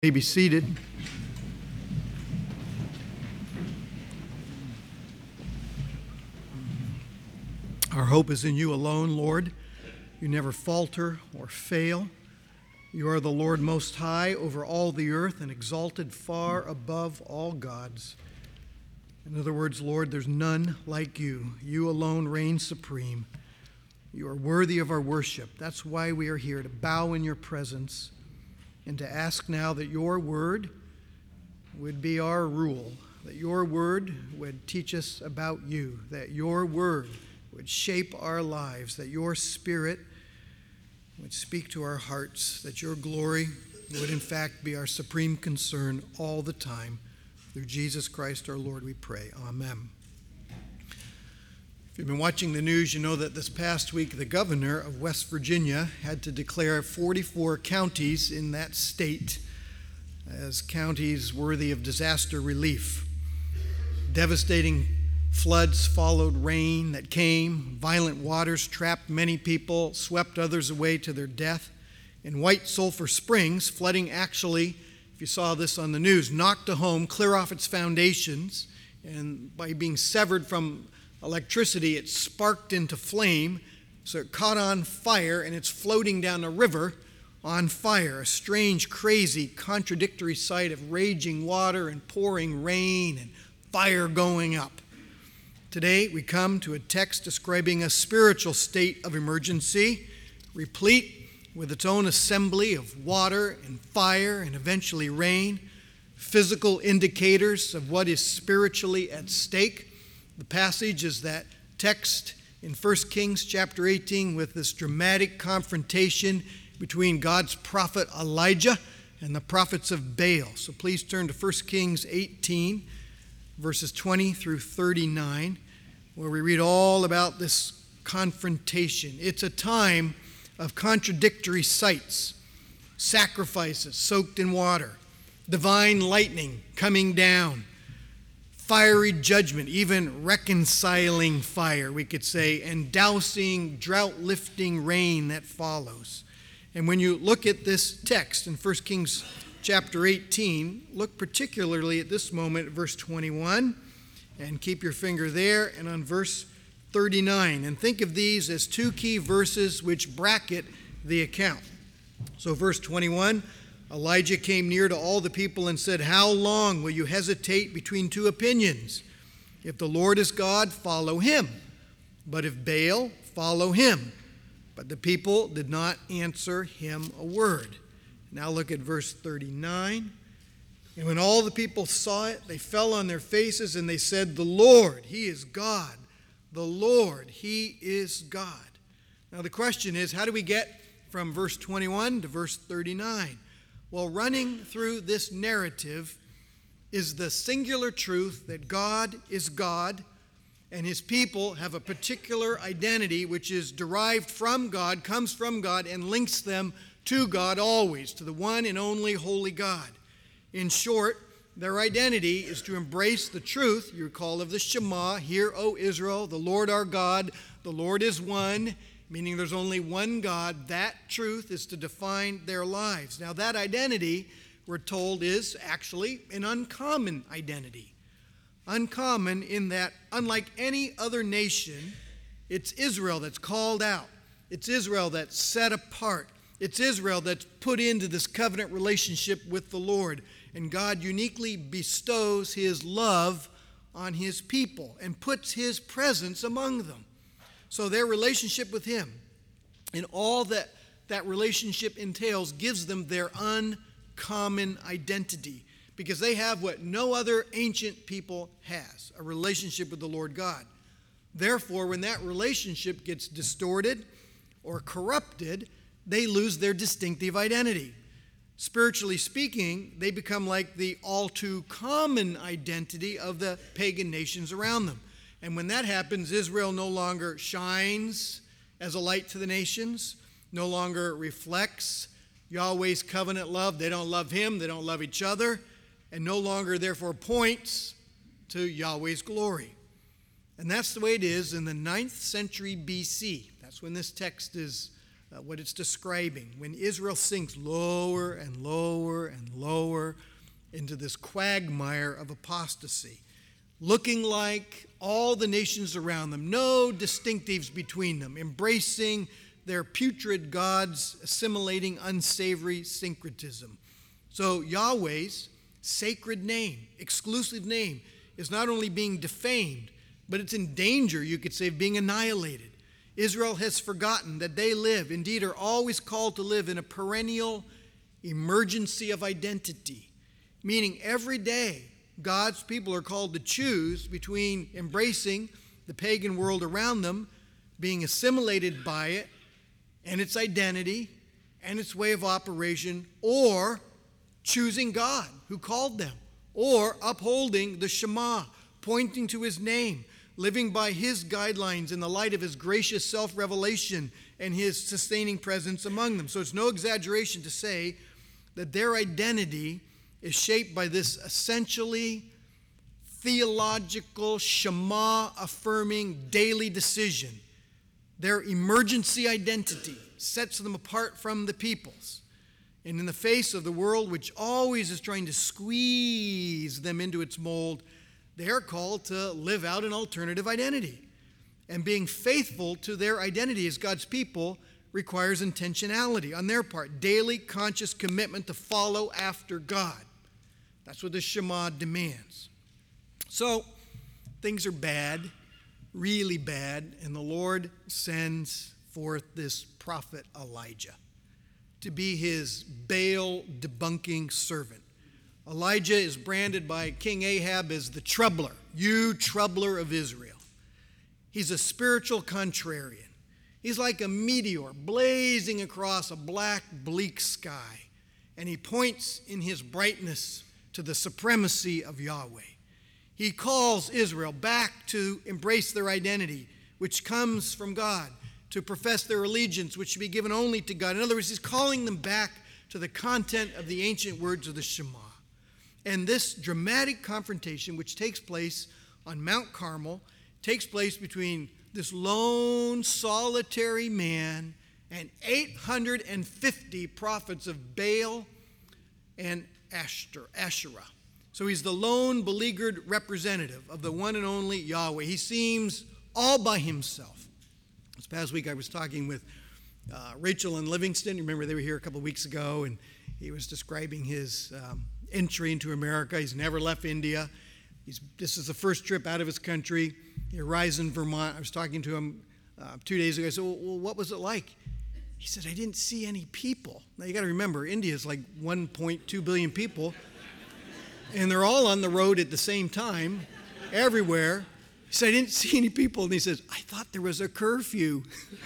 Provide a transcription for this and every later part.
May be seated. Our hope is in you alone, Lord. You never falter or fail. You are the Lord Most High over all the earth and exalted far above all gods. In other words, Lord, there's none like you. You alone reign supreme. You are worthy of our worship. That's why we are here, to bow in your presence and to ask now that your word would be our rule, that your word would teach us about you, that your word would shape our lives, that your spirit would speak to our hearts, that your glory would in fact be our supreme concern all the time. Through Jesus Christ our Lord we pray. Amen. If you've been watching the news, you know that this past week the governor of West Virginia had to declare 44 counties in that state as counties worthy of disaster relief. Devastating floods followed rain that came. Violent waters trapped many people, swept others away to their death. In White Sulphur Springs, flooding actually, if you saw this on the news, knocked a home clear off its foundations, and by being severed from electricity, it sparked into flame, so it caught on fire, and it's floating down a river on fire. A strange, crazy, contradictory sight of raging water and pouring rain and fire going up. Today, we come to a text describing a spiritual state of emergency, replete with its own assembly of water and fire and eventually rain, physical indicators of what is spiritually at stake. The passage is that text in 1 Kings chapter 18 with this dramatic confrontation between God's prophet Elijah and the prophets of Baal. So please turn to 1 Kings 18, verses 20 through 39, where we read all about this confrontation. It's a time of contradictory sights, sacrifices soaked in water, divine lightning coming down, fiery judgment, even reconciling fire, we could say, and dousing, drought-lifting rain that follows. And when you look at this text in 1 Kings chapter 18, look particularly at this moment at verse 21, and keep your finger there, and on verse 39. And think of these as two key verses which bracket the account. So verse 21, Elijah came near to all the people and said, "How long will you hesitate between two opinions? If the Lord is God, follow him. But if Baal, follow him." But the people did not answer him a word. Now look at verse 39. And when all the people saw it, they fell on their faces and they said, "The Lord, he is God. The Lord, he is God." Now the question is, how do we get from verse 21 to verse 39? Well, running through this narrative is the singular truth that God is God and his people have a particular identity which is derived from God, comes from God, and links them to God always, to the one and only holy God. In short, their identity is to embrace the truth, you recall, of the Shema, "Hear, O Israel, the Lord our God, the Lord is one," meaning there's only one God. That truth is to define their lives. Now that identity, we're told, is actually an uncommon identity. Uncommon in that, unlike any other nation, it's Israel that's called out. It's Israel that's set apart. It's Israel that's put into this covenant relationship with the Lord. And God uniquely bestows his love on his people and puts his presence among them. So their relationship with him and all that relationship entails gives them their uncommon identity, because they have what no other ancient people has, a relationship with the Lord God. Therefore, when that relationship gets distorted or corrupted, they lose their distinctive identity. Spiritually speaking, they become like the all too common identity of the pagan nations around them. And when that happens, Israel no longer shines as a light to the nations, no longer reflects Yahweh's covenant love. They don't love him, they don't love each other, and no longer therefore points to Yahweh's glory. And that's the way it is in the 9th century BC. That's when this text is what it's describing. When Israel sinks lower and lower and lower into this quagmire of apostasy, looking like all the nations around them, no distinctives between them, embracing their putrid gods, assimilating unsavory syncretism. So Yahweh's sacred name, exclusive name, is not only being defamed, but it's in danger, you could say, of being annihilated. Israel has forgotten that they live, indeed are always called to live in a perennial emergency of identity, meaning every day God's people are called to choose between embracing the pagan world around them, being assimilated by it and its identity and its way of operation, or choosing God who called them, or upholding the Shema, pointing to his name, living by his guidelines in the light of his gracious self-revelation and his sustaining presence among them. So it's no exaggeration to say that their identity is shaped by this essentially theological, Shema-affirming daily decision. Their emergency identity sets them apart from the peoples. And in the face of the world, which always is trying to squeeze them into its mold, they are called to live out an alternative identity. And being faithful to their identity as God's people requires intentionality on their part, daily conscious commitment to follow after God. That's what the Shema demands. So, things are bad, really bad, and the Lord sends forth this prophet Elijah to be his Baal debunking servant. Elijah is branded by King Ahab as the troubler, you troubler of Israel. He's a spiritual contrarian. He's like a meteor blazing across a black, bleak sky, and he points in his brightness to the supremacy of Yahweh. He calls Israel back to embrace their identity, which comes from God, to profess their allegiance, which should be given only to God. In other words, he's calling them back to the content of the ancient words of the Shema. And this dramatic confrontation, which takes place on Mount Carmel, takes place between this lone, solitary man and 850 prophets of Baal and Asherah. So he's the lone beleaguered representative of the one and only Yahweh. He seems all by himself. This past week I was talking with Rachel and Livingston. You remember they were here a couple of weeks ago, and he was describing his entry into America. He's never left India. This is the first trip out of his country. He arrives in Vermont. I was talking to him 2 days ago. I said, well, what was it like? He said, I didn't see any people. Now, you got to remember, India is like 1.2 billion people, and they're all on the road at the same time, everywhere. He said, I didn't see any people. And he says, I thought there was a curfew.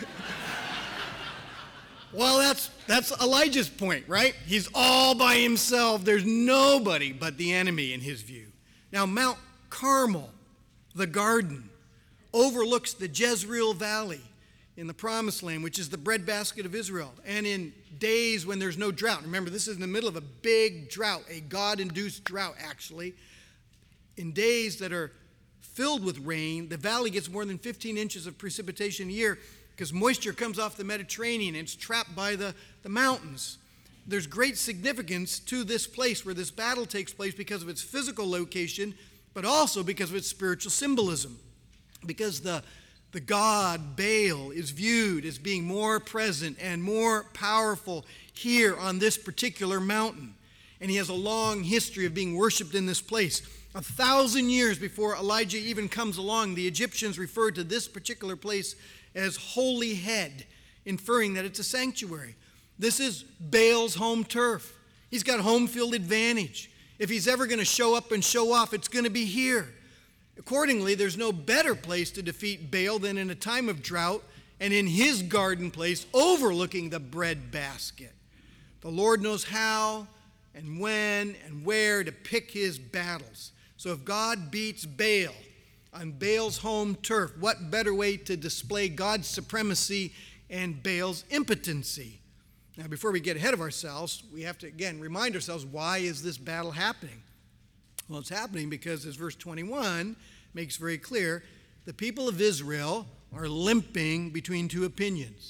Well, that's Elijah's point, right? He's all by himself. There's nobody but the enemy in his view. Now, Mount Carmel, the garden, overlooks the Jezreel Valley in the Promised Land, which is the breadbasket of Israel. And in days when there's no drought, remember, this is in the middle of a big drought, a God-induced drought, actually. In days that are filled with rain, the valley gets more than 15 inches of precipitation a year because moisture comes off the Mediterranean and it's trapped by the mountains. There's great significance to this place where this battle takes place because of its physical location, but also because of its spiritual symbolism. Because the god Baal is viewed as being more present and more powerful here on this particular mountain. And he has a long history of being worshipped in this place. 1,000 years before Elijah even comes along, the Egyptians referred to this particular place as Holy Head, inferring that it's a sanctuary. This is Baal's home turf. He's got home field advantage. If he's ever going to show up and show off, it's going to be here. Accordingly, there's no better place to defeat Baal than in a time of drought and in his garden place overlooking the bread basket. The Lord knows how and when and where to pick his battles. So if God beats Baal on Baal's home turf, what better way to display God's supremacy and Baal's impotency? Now, before we get ahead of ourselves, we have to, again, remind ourselves, why is this battle happening? Well, it's happening because, as verse 21 makes very clear, the people of Israel are limping between two opinions.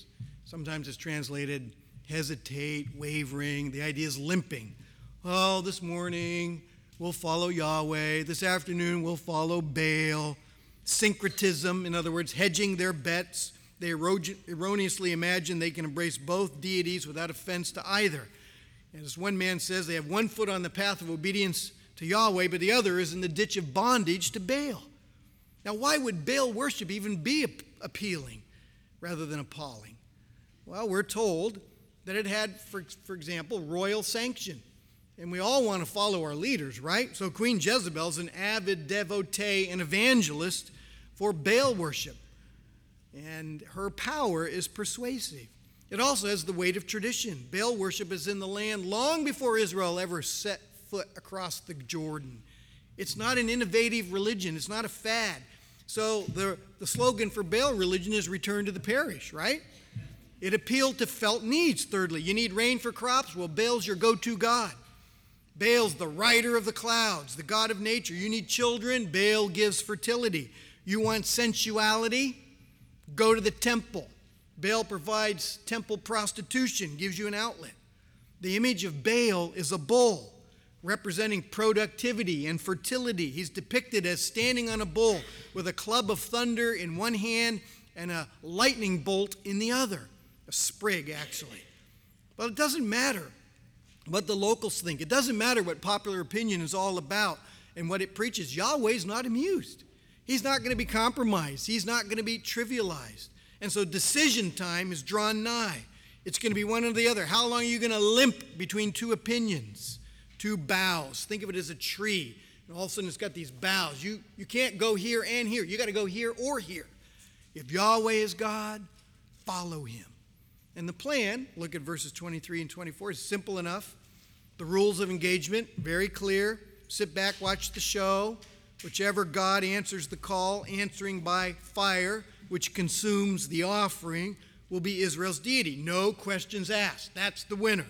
Sometimes it's translated hesitate, wavering. The idea is limping. Oh, this morning we'll follow Yahweh. This afternoon we'll follow Baal. Syncretism, in other words, hedging their bets. They erroneously imagine they can embrace both deities without offense to either. As one man says, they have one foot on the path of obedience to Yahweh, but the other is in the ditch of bondage to Baal. Now, why would Baal worship even be appealing rather than appalling? Well, we're told that it had, for example, royal sanction. And we all want to follow our leaders, right? So Queen Jezebel's an avid devotee and evangelist for Baal worship. And her power is persuasive. It also has the weight of tradition. Baal worship is in the land long before Israel ever set foot across the Jordan. It's not an innovative religion. It's not a fad. So the slogan for Baal religion is return to the parish, right? It appealed to felt needs, thirdly. You need rain for crops? Well, Baal's your go-to god. Baal's the rider of the clouds, the god of nature. You need children? Baal gives fertility. You want sensuality? Go to the temple. Baal provides temple prostitution, gives you an outlet. The image of Baal is a bull representing productivity and fertility. He's depicted as standing on a bull with a club of thunder in one hand and a lightning bolt in the other. A sprig, actually. But it doesn't matter what the locals think. It doesn't matter what popular opinion is all about and what it preaches. Yahweh's not amused. He's not going to be compromised. He's not going to be trivialized. And so decision time is drawn nigh. It's going to be one or the other. How long are you going to limp between two opinions, two boughs? Think of it as a tree. And all of a sudden it's got these boughs. You can't go here and here. You got to go here or here. If Yahweh is God, follow him. And the plan, look at verses 23 and 24, is simple enough. The rules of engagement, very clear. Sit back, watch the show. Whichever God answers the call, answering by fire, which consumes the offering, will be Israel's deity. No questions asked. That's the winner.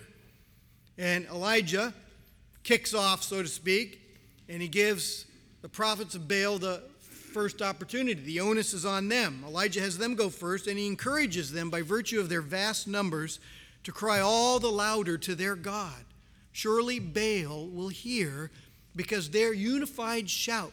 And Elijah kicks off, so to speak, and he gives the prophets of Baal the first opportunity. The onus is on them. Elijah has them go first, and he encourages them by virtue of their vast numbers to cry all the louder to their God. Surely Baal will hear, because their unified shout,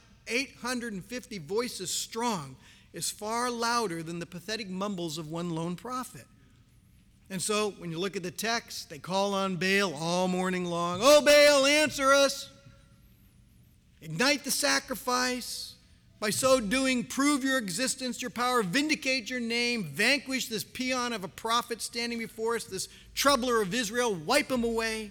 850 voices strong, is far louder than the pathetic mumbles of one lone prophet. And so when you look at the text, they call on Baal all morning long. Oh, Baal, answer us. Ignite the sacrifice. By so doing, prove your existence, your power, vindicate your name, vanquish this peon of a prophet standing before us, this troubler of Israel, wipe him away.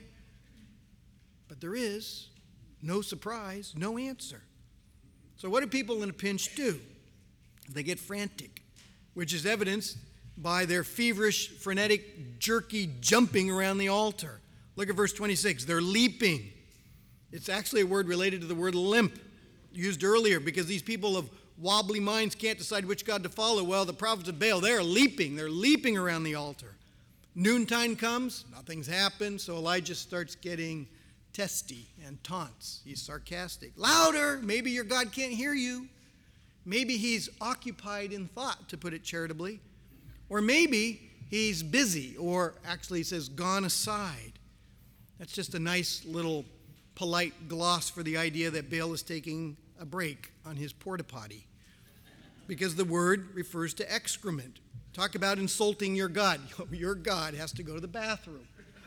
But there is no surprise, no answer. So what do people in a pinch do? They get frantic, which is evidenced by their feverish, frenetic, jerky jumping around the altar. Look at verse 26. They're leaping. It's actually a word related to the word limp, used earlier, because these people of wobbly minds can't decide which God to follow. Well, the prophets of Baal, they're leaping around the altar. Noontime comes, nothing's happened, so Elijah starts getting testy and taunts. He's sarcastic. Louder! Maybe your God can't hear you. Maybe he's occupied in thought, to put it charitably. Or maybe he's busy, or actually he says, gone aside. That's just a nice little polite gloss for the idea that Baal is taking a break on his porta potty, because the word refers to excrement. Talk about insulting your God. Your God has to go to the bathroom.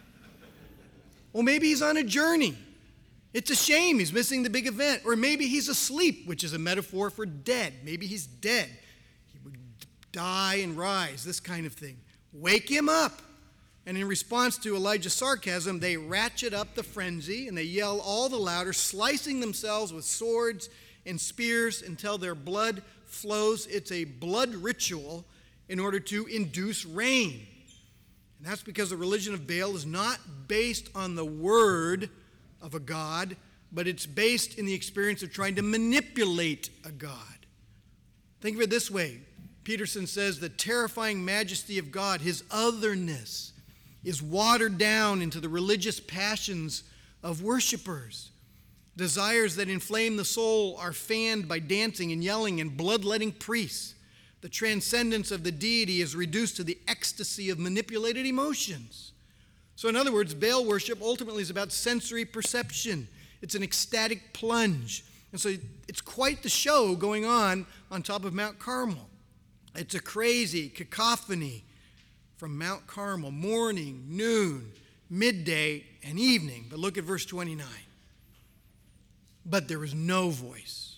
Well, maybe he's on a journey. It's a shame he's missing the big event. Or maybe he's asleep, which is a metaphor for dead. Maybe he's dead. He would die and rise, this kind of thing. Wake him up. And in response to Elijah's sarcasm, they ratchet up the frenzy and they yell all the louder, slicing themselves with swords and spears until their blood flows. It's a blood ritual in order to induce rain. And that's because the religion of Baal is not based on the word of a god, but it's based in the experience of trying to manipulate a god. Think of it this way. Peterson says the terrifying majesty of God, his otherness, is watered down into the religious passions of worshipers. Desires that inflame the soul are fanned by dancing and yelling and bloodletting priests. The transcendence of the deity is reduced to the ecstasy of manipulated emotions. So in other words, Baal worship ultimately is about sensory perception. It's an ecstatic plunge. And so it's quite the show going on top of Mount Carmel. It's a crazy cacophony from Mount Carmel, morning, noon, midday, and evening. But look at verse 29. But there was no voice.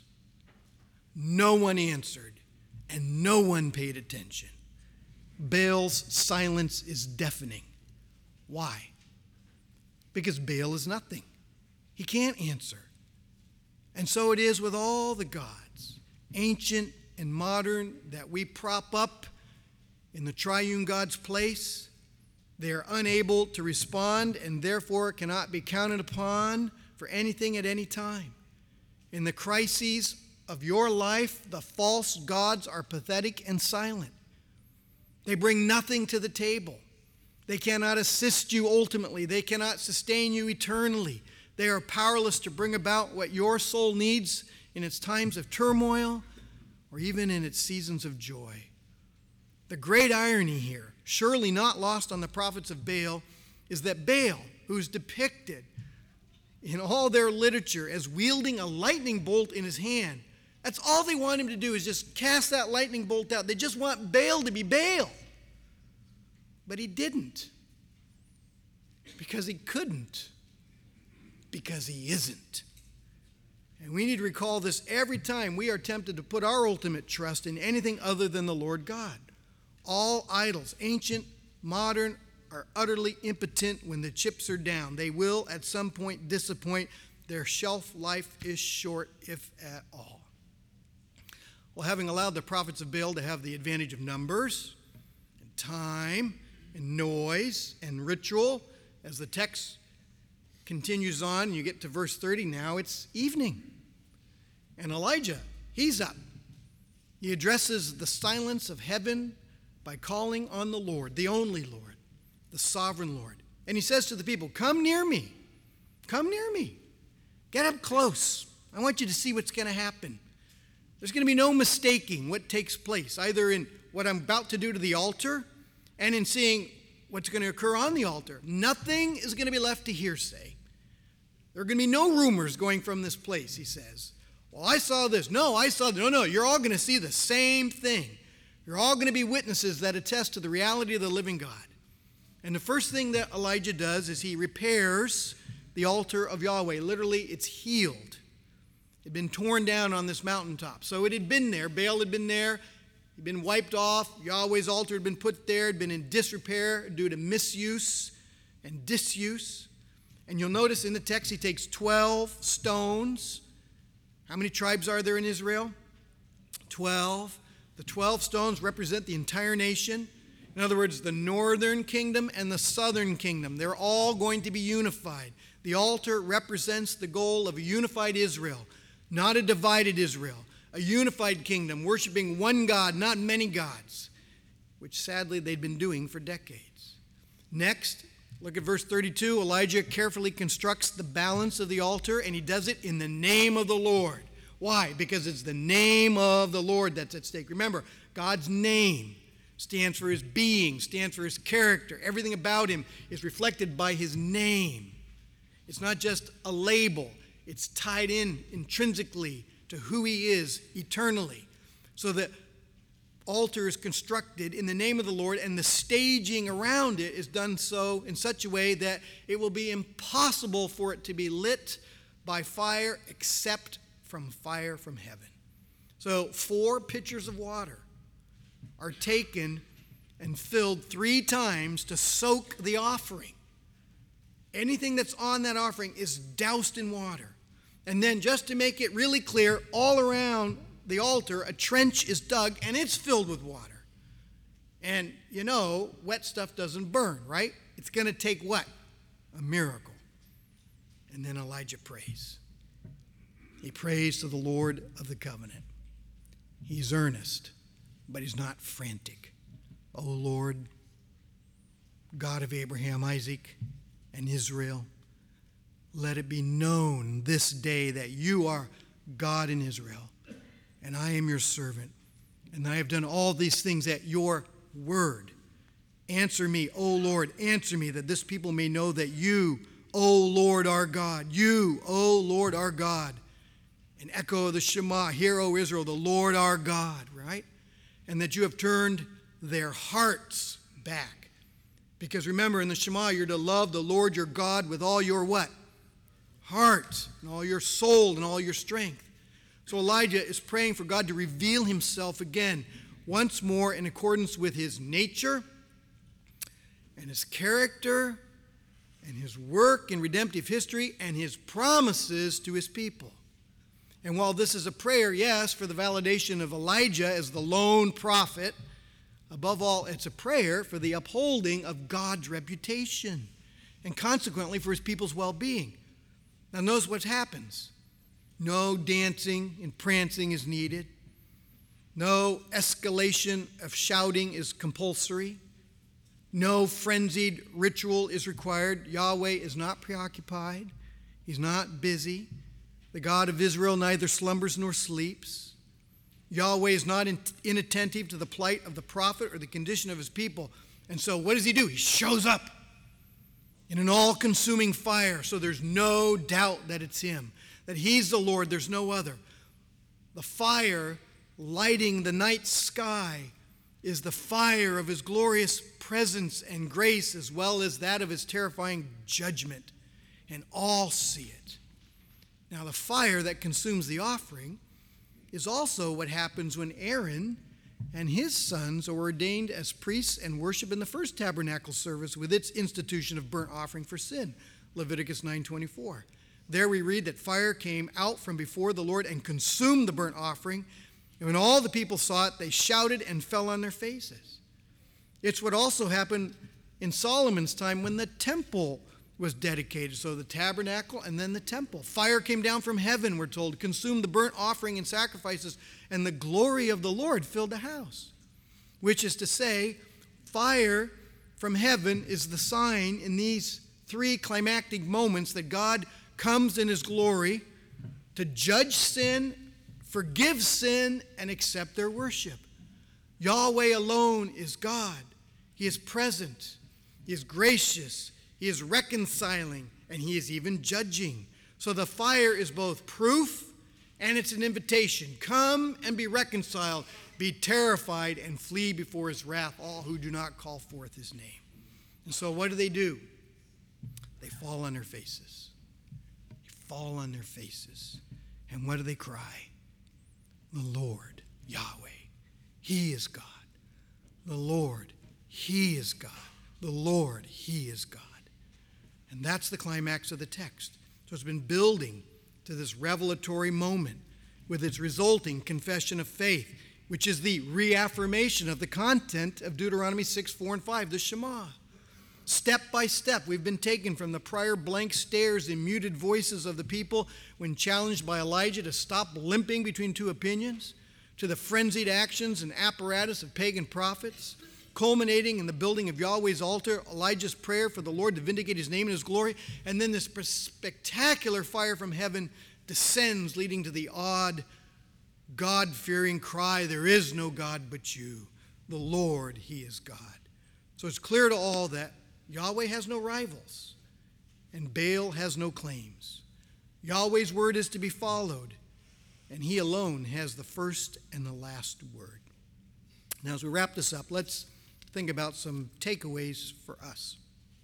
No one answered, and no one paid attention. Baal's silence is deafening. Why? Because Baal is nothing. He can't answer. And so it is with all the gods, ancient and modern, that we prop up in the triune God's place. They are unable to respond and therefore cannot be counted upon for anything at any time. In the crises of your life, the false gods are pathetic and silent. They bring nothing to the table. They cannot assist you ultimately. They cannot sustain you eternally. They are powerless to bring about what your soul needs in its times of turmoil or even in its seasons of joy. The great irony here, surely not lost on the prophets of Baal, is that Baal, who's depicted in all their literature as wielding a lightning bolt in his hand, that's all they want him to do is just cast that lightning bolt out. They just want Baal to be Baal. But he didn't. Because he couldn't. Because he isn't. And we need to recall this every time we are tempted to put our ultimate trust in anything other than the Lord God. All idols, ancient, modern, are utterly impotent when the chips are down. They will at some point disappoint. Their shelf life is short, if at all. Well, having allowed the prophets of Baal to have the advantage of numbers and time and noise and ritual, as the text continues on, and you get to verse 30, now it's evening. And Elijah, he's up. He addresses the silence of heaven by calling on the Lord, the only Lord, the sovereign Lord. And he says to the people, come near me. Come near me. Get up close. I want you to see what's going to happen. There's going to be no mistaking what takes place, either in what I'm about to do to the altar and in seeing what's going to occur on the altar. Nothing is going to be left to hearsay. There are going to be no rumors going from this place, he says. Well, I saw this. No, I saw that. No, you're all going to see the same thing. You're all going to be witnesses that attest to the reality of the living God. And the first thing that Elijah does is he repairs the altar of Yahweh. Literally, it's healed. It had been torn down on this mountaintop. So it had been there. Baal had been there. It had been wiped off. Yahweh's altar had been put there. It had been in disrepair due to misuse and disuse. And you'll notice in the text he takes 12 stones. How many tribes are there in Israel? 12. The 12 stones represent the entire nation. In other words, the northern kingdom and the southern kingdom. They're all going to be unified. The altar represents the goal of a unified Israel, not a divided Israel. A unified kingdom, worshiping one God, not many gods, which sadly they'd been doing for decades. Next, look at verse 32. Elijah carefully constructs the balance of the altar, and he does it in the name of the Lord. Why? Because it's the name of the Lord that's at stake. Remember, God's name stands for his being, stands for his character. Everything about him is reflected by his name. It's not just a label. It's tied in intrinsically to who he is eternally. So the altar is constructed in the name of the Lord, and the staging around it is done so in such a way that it will be impossible for it to be lit by fire except from fire from heaven. So 4 pitchers of water are taken and filled 3 times to soak the offering. Anything that's on that offering is doused in water. And then just to make it really clear, all around the altar, a trench is dug and it's filled with water. And you know, wet stuff doesn't burn, right? It's going to take what? A miracle. And then Elijah prays. He prays to the Lord of the covenant. He's earnest, but he's not frantic. O Lord, God of Abraham, Isaac, and Israel, let it be known this day that you are God in Israel, and I am your servant, And I have done all these things at your word. Answer me, O Lord, answer me, that this people may know that you, O Lord, are God. You, O Lord, are God. An echo of the Shema, hear, O Israel, the Lord our God, right? And that you have turned their hearts back. Because remember, in the Shema, you're to love the Lord your God with all your what? Heart, and all your soul, and all your strength. So Elijah is praying for God to reveal himself again, once more in accordance with his nature and his character and his work in redemptive history and his promises to his people. And while this is a prayer, yes, for the validation of Elijah as the lone prophet, above all, it's a prayer for the upholding of God's reputation and consequently for his people's well-being. Now notice what happens. No dancing and prancing is needed. No escalation of shouting is compulsory. No frenzied ritual is required. Yahweh is not preoccupied. He's not busy. The God of Israel neither slumbers nor sleeps. Yahweh is not inattentive to the plight of the prophet or the condition of his people. And so what does he do? He shows up in an all-consuming fire, so there's no doubt that it's him, that he's the Lord, there's no other. The fire lighting the night sky is the fire of his glorious presence and grace, as well as that of his terrifying judgment, and all see it. Now, the fire that consumes the offering is also what happens when Aaron and his sons are ordained as priests and worship in the first tabernacle service with its institution of burnt offering for sin, Leviticus 9:24. There we read that fire came out from before the Lord and consumed the burnt offering, and when all the people saw it, they shouted and fell on their faces. It's what also happened in Solomon's time when the temple was dedicated. So the tabernacle and then the temple. Fire came down from heaven, we're told, consumed the burnt offering and sacrifices, and the glory of the Lord filled the house. Which is to say, fire from heaven is the sign in these three climactic moments that God comes in his glory to judge sin, forgive sin, and accept their worship. Yahweh alone is God. He is present. He is gracious. He is reconciling. And he is even judging. So the fire is both proof and it's an invitation. Come and be reconciled. Be terrified and flee before his wrath, all who do not call forth his name. And so what do? They fall on their faces. They fall on their faces. And what do they cry? The Lord, Yahweh, he is God. The Lord, he is God. The Lord, he is God. And that's the climax of the text. So it's been building to this revelatory moment with its resulting confession of faith, which is the reaffirmation of the content of Deuteronomy 6, 4, and 5, the Shema. Step by step, we've been taken from the prior blank stares and muted voices of the people when challenged by Elijah to stop limping between two opinions, to the frenzied actions and apparatus of pagan prophets, culminating in the building of Yahweh's altar, Elijah's prayer for the Lord to vindicate his name and his glory, and then this spectacular fire from heaven descends, leading to the odd, God-fearing cry, there is no God but you. The Lord, he is God. So it's clear to all that Yahweh has no rivals, and Baal has no claims. Yahweh's word is to be followed, and he alone has the first and the last word. Now, as we wrap this up, let's think about some takeaways for us.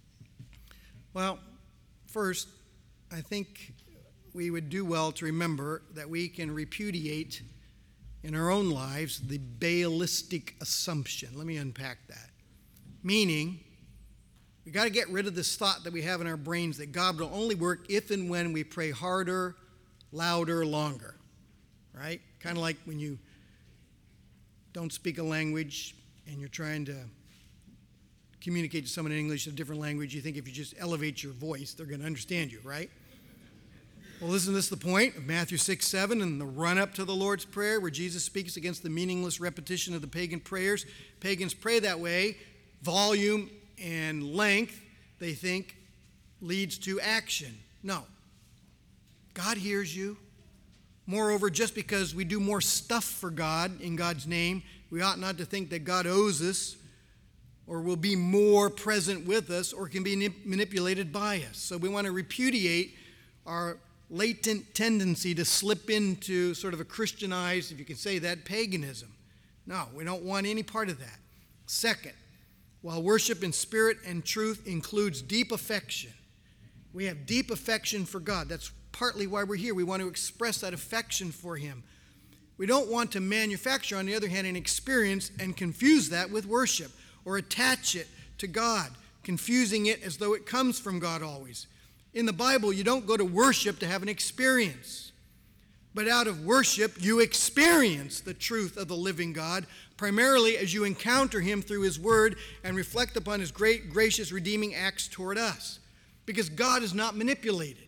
Well, first, I think we would do well to remember that we can repudiate in our own lives the Baalistic assumption. Let me unpack that. Meaning, we got to get rid of this thought that we have in our brains that God will only work if and when we pray harder, louder, longer. Right? Kind of like when you don't speak a language and you're trying to communicate to someone in English in a different language, you think if you just elevate your voice, they're going to understand you, right? Well, isn't this the point of Matthew 6, 7 and the run-up to the Lord's Prayer where Jesus speaks against the meaningless repetition of the pagan prayers? Pagans pray that way. Volume and length, they think, leads to action. No. God hears you. Moreover, just because we do more stuff for God in God's name, we ought not to think that God owes us or will be more present with us or can be manipulated by us. So we want to repudiate our latent tendency to slip into sort of a Christianized, if you can say that, paganism. No, we don't want any part of that. Second, while worship in spirit and truth includes deep affection, we have deep affection for God. That's partly why we're here. We want to express that affection for Him. We don't want to manufacture, on the other hand, an experience and confuse that with worship or attach it to God, confusing it as though it comes from God always. In the Bible, you don't go to worship to have an experience. But out of worship, you experience the truth of the living God, primarily as you encounter Him through His Word and reflect upon His great, gracious, redeeming acts toward us. Because God is not manipulated.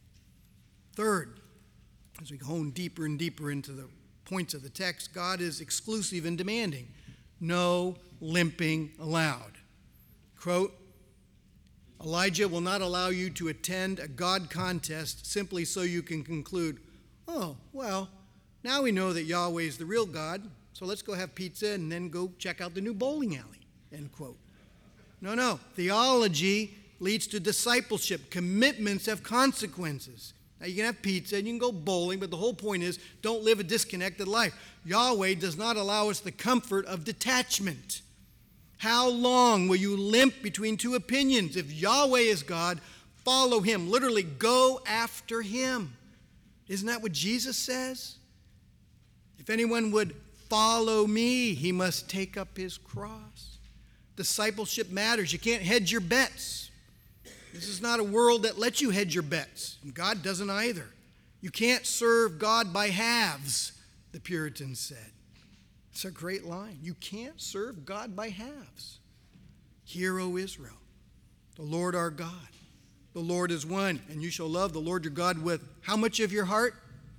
Third, as we hone deeper and deeper into the points of the text, God is exclusive and demanding. No limping allowed. Quote, Elijah will not allow you to attend a God contest simply so you can conclude, oh, well, now we know that Yahweh is the real God, so let's go have pizza and then go check out the new bowling alley, end quote. No. Theology leads to discipleship. Commitments have consequences. Now, you can have pizza and you can go bowling, but the whole point is don't live a disconnected life. Yahweh does not allow us the comfort of detachment. How long will you limp between two opinions? If Yahweh is God, follow Him. Literally, go after Him. Isn't that what Jesus says? If anyone would follow me, he must take up his cross. Discipleship matters. You can't hedge your bets. This is not a world that lets you hedge your bets. And God doesn't either. You can't serve God by halves, the Puritans said. It's a great line. You can't serve God by halves. Hear, O Israel, the Lord our God. The Lord is one, and you shall love the Lord your God with how much of your heart?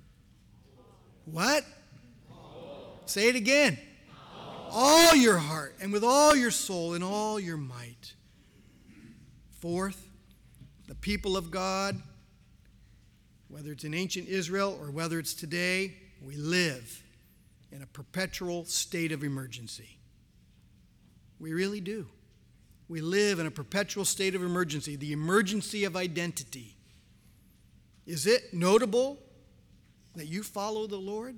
What? Say it again. All your heart, and with all your soul and all your might. Fourth, the people of God, whether it's in ancient Israel or whether it's today, we live in a perpetual state of emergency. We really do. We live in a perpetual state of emergency, the emergency of identity. Is it notable that you follow the Lord?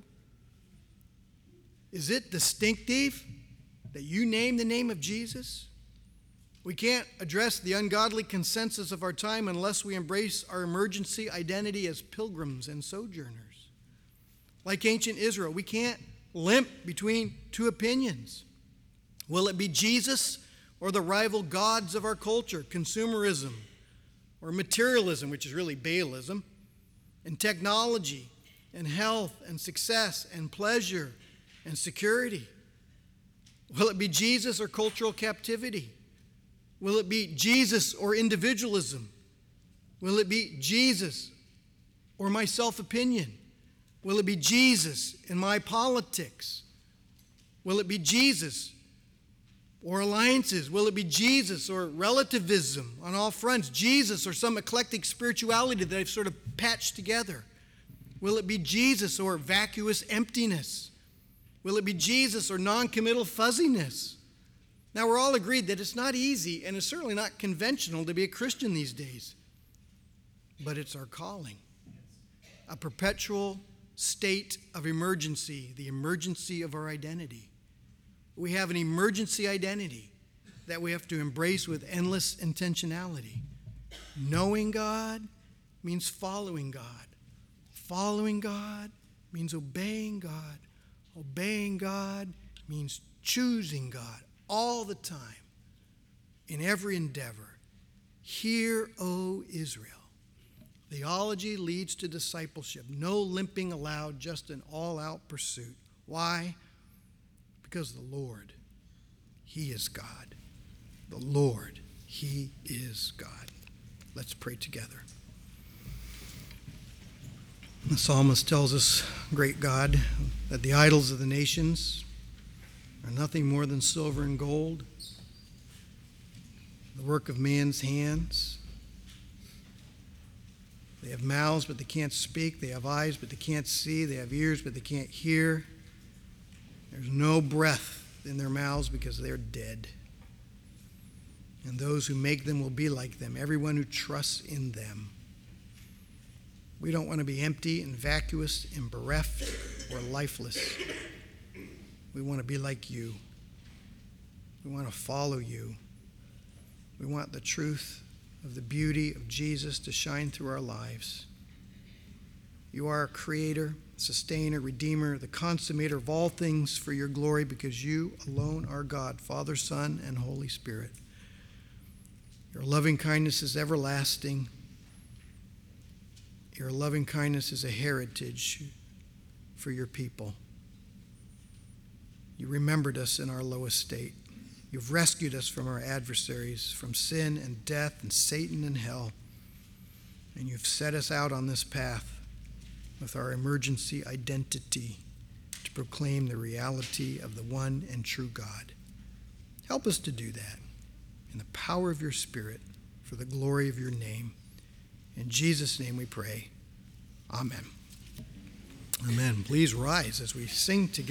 Is it distinctive that you name the name of Jesus? We can't address the ungodly consensus of our time unless we embrace our emergency identity as pilgrims and sojourners. Like ancient Israel, we can't limp between two opinions. Will it be Jesus or the rival gods of our culture, consumerism or materialism, which is really Baalism, and technology and health and success and pleasure and security? Will it be Jesus or cultural captivity? Will it be Jesus or individualism? Will it be Jesus or my self-opinion? Will it be Jesus in my politics? Will it be Jesus or alliances? Will it be Jesus or relativism on all fronts? Jesus or some eclectic spirituality that I've sort of patched together? Will it be Jesus or vacuous emptiness? Will it be Jesus or non-committal fuzziness? Now, we're all agreed that it's not easy and it's certainly not conventional to be a Christian these days. But it's our calling. A perpetual state of emergency, the emergency of our identity. We have an emergency identity that we have to embrace with endless intentionality. Knowing God means following God. Following God means obeying God. Obeying God means choosing God all the time, in every endeavor. Hear, O Israel. Theology leads to discipleship. No limping allowed, just an all-out pursuit. Why? Because the Lord, He is God. The Lord, He is God. Let's pray together. The psalmist tells us, great God, that the idols of the nations are nothing more than silver and gold, the work of man's hands. They have mouths, but they can't speak. They have eyes, but they can't see. They have ears, but they can't hear. There's no breath in their mouths because they're dead. And those who make them will be like them, everyone who trusts in them. We don't want to be empty and vacuous and bereft or lifeless. We want to be like you. We want to follow you. We want the truth of the beauty of Jesus to shine through our lives. You are a creator, sustainer, redeemer, the consummator of all things for your glory, because you alone are God, Father, Son, and Holy Spirit. Your loving kindness is everlasting. Your loving kindness is a heritage for your people. You remembered us in our low estate. You've rescued us from our adversaries, from sin and death and Satan and hell. And you've set us out on this path with our emergency identity to proclaim the reality of the one and true God. Help us to do that in the power of your Spirit for the glory of your name. In Jesus' name we pray. Amen. Amen. Please rise as we sing together.